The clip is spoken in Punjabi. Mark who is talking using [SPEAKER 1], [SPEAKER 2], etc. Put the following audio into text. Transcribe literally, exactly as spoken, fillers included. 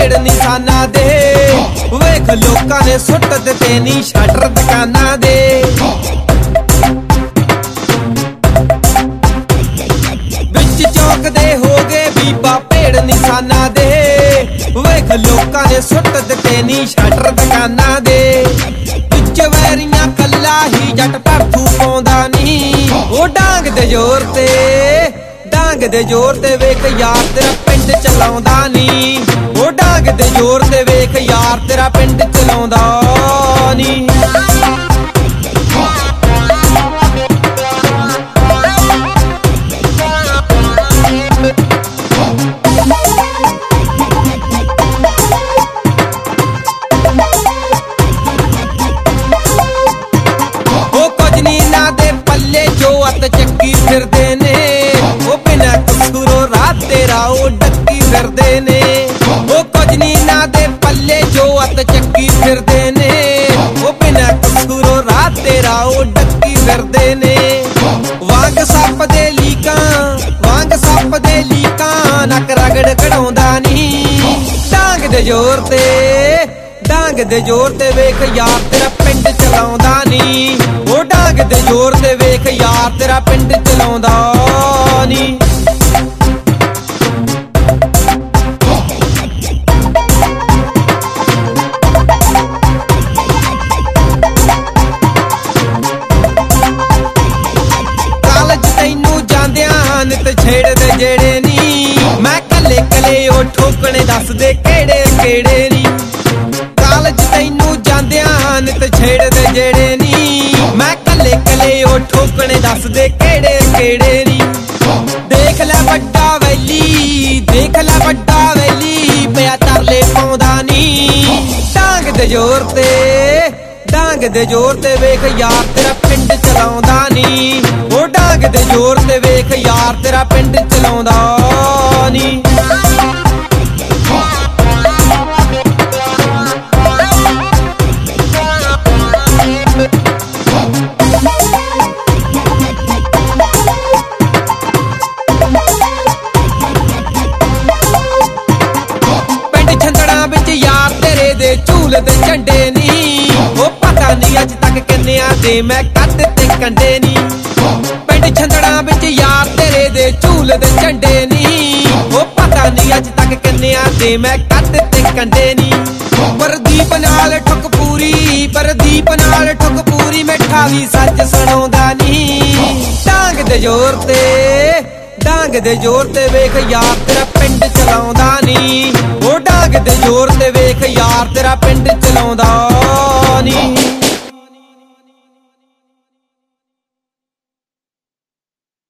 [SPEAKER 1] ਭੇੜ ਨਿਸ਼ਾਨਾ ਦੇ। ਵੇਖ ਲੋਕਾਂ ਨੇ ਸੁੱਟ ਦਿੱਤੇ ਨੀ ਸ਼ਟਰ ਦੁਕਾਨਾਂ ਦੇ। ਵਿੱਚ ਚੌਕ ਦੇ ਹੋ ਗਏ ਬੀਬਾ ਭੇੜ ਨਿਸ਼ਾਨਾ ਦੇ। ਵੇਖ ਲੋਕਾਂ ਨੇ ਸੁੱਟ ਦਿੱਤੇ ਨੀ ਸ਼ਟਰ ਦੁਕਾਨਾਂ ਦੇ। ਵਿੱਚ ਵੈਰੀਆਂ ਕੱਲਾ ਹੀ ਜੱਟ ਭੜਥੂ ਪਾਉਂਦਾ ਨੀ। ਉਹ ਡਾਂਗ ਦੇ ਜ਼ੋਰ ਤੇ ਡਾਂਗ ਦੇ ਜ਼ੋਰ ਤੇ ਵੇਖ ਯਾਰ ਤੇਰਾ ਪਿੰਡ ਚਲਾਉਂਦਾ ਨੀ। ਉਹ ਡਾਂਗ ਦੇ ਜ਼ੋਰ ਤੇ ਵੇਖ ਯਾਰ ਤੇਰਾ ਪਿੰਡ ਚਲਾਉਂਦਾ ਨੀ। ਉਹ ਕੁਝ ਨੀ ਨਾ ਦੇ ਪੱਲੇ ਜੋ ਅੱਤ ਚੱਕੀ ਫਿਰਦੇ ਨੇ। ਉਹ ਬਿਨਾਂ ਕਸੂਰੋਂ ਰਾਤ ਤੇਰਾ ਉਹ ਡੱਕੀ ਫਿਰਦੇ ਨੇ। ਉਹ ਕੁਝ ਨੀ ਨਾ ਦੇ ਪੱਲੇ ਜੋ ਅੱਤ ਚੱਕੀ ਫਿਰਦੇ ਨੇ। ਉਹ ਬਿਨਾਂ ਕਸੂਰੋਂ ਰਾਤ ਤੇਰਾ ਉਹ ਡੱਕੀ ਫਿਰਦੇ ਨੇ। ਵਾਂਗ ਸੱਪ ਦੇ ਲੀਕਾਂ ਵਾਂਗ ਸੱਪ ਦੇ ਲੀਕਾਂ ਨੱਕ ਰਗੜ ਕਢਾਉਂਦਾ ਨੀ। ਡਾਂਗ ਦੇ ਜ਼ੋਰ ਤੇ ਡਾਂਗ ਦੇ ਜ਼ੋਰ ਤੇ ਵੇਖ ਯਾਰ ਤੇਰਾ ਪਿੰਡ ਚਲਾਉਂਦਾ ਨੀ। ਉਹ ਡਾਂਗ ਦੇ ਜ਼ੋਰ ਤੇ ਵੇਖ ਯਾਰ ਤੇਰਾ ਪਿੰਡ ਚਲਾਉਂਦਾ ਨੀ। ਕਾਲਜ ਤੈਨੂੰ ਜਾਂਦਿਆਂ ਨਿਤ ਛੇੜਦੇ ਜਿਹੜੇ ਨੀ। ਮੈਂ ਕੱਲੇ ਕੱਲੇ ਉਹ ਠੋਕਣੇ ਦੱਸਦੇ ਕਿਹੜੇ ਕਿਹੜੇ ਨੀ। ਕਾਲਜ ਤੈਨੂੰ ਜਾਂਦਿਆਂ ਨਿਤ ਛੇੜਦੇ ਜਿਹੜੇ ਨੀ। ਮੈਂ ਕੱਲੇ ਕੱਲੇ ਉਹ ਠੋਕਣੇ ਦੱਸਦੇ ਕਿਹੜੇ ਕਿਹੜੇ ਨੀ। ਦੇਖ ਲੈ ਵੱਡਾ ਵੈਲੀ ਦੇਖ ਲੈ ਵੱਡਾ ਵੈਲੀ ਪਿਆ ਤਰਲੇ ਪਾਉਂਦਾ ਨੀ। ਡਾਂਗ ਦੇ ਜ਼ੋਰ ਤੇ ਡਾਂਗ ਦੇ ਜ਼ੋਰ ਤੇ ਵੇਖ ਯਾਰ ਤੇਰਾ ਪਿੰਡ ਚਲਾਉਂਦਾ ਨੀ। ਉਹ ਡਾਂਗ ਦੇ ਜ਼ੋਰ ਤੇ ਵੇਖ ਯਾਰ ਤੇਰਾ ਪਿੰਡ ਚਲਾਉਂਦਾ ਨੀ। ਵਿੱਚ ਯਾਰ ਤੇਰੇ ਦੇ ਝੂਲਦੇ ਝੰਡੇ ਨੀ। ਉਹ ਪਤਾ ਨੀ ਅੱਜ ਤੱਕ ਕਿੰਨਿਆਂ ਦੇ ਮੈਂ ਕੱਢ ਤੇ ਕੰਡੇ ਨੀ। ਪਿੰਡ ਛੰਦੜਾਂ ਵਿੱਚ ਯਾਰ ਤੇਰੇ ਦੇ ਝੂਲਦੇ ਝੰਡੇ ਨੀ। ਉਹ ਪਤਾ ਨੀ ਅੱਜ ਤੱਕ ਕਿੰਨਿਆਂ ਦੇ ਮੈਂ ਕੱਢ ਤੇ ਕੰਡੇ ਨੀ। ਪਰਦੀਪ ਨਾਲ ਠੁੱਕ ਪੂਰੀ ਪਰਦੀਪ ਨਾਲ ਠੁੱਕ ਪੂਰੀ ਮਿੱਠਾ ਵੀ ਸੱਚ ਸੁਣਾਉਂਦਾ ਨੀ। ਡਾਂਗ ਦੇ ਜ਼ੋਰ ਤੇ ਡਾਂਗ ਦੇ ਜ਼ੋਰ ਤੇ ਵੇਖ ਯਾਰ ਤੇਰਾ ਪਿੰਡ ਚਲਾਉਂਦਾ ਨੀ। ਉਹ ਡਾਂਗ ਦੇ ਜ਼ੋਰ ਤੇ ਵੇਖ ਯਾਰ ਤੇਰਾ ਪਿੰਡ ਚਲਾਉਂਦਾ